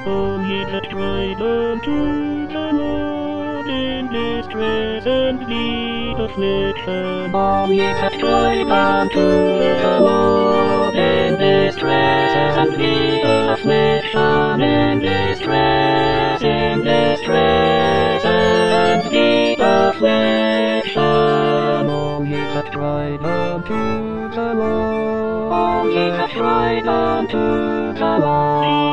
All ye that cried unto the Lord in distress and deep affliction. All ye that cried unto the Lord in distress and deep affliction, in distress and deep affliction. All ye that cried unto the Lord, all ye that cried unto the Lord.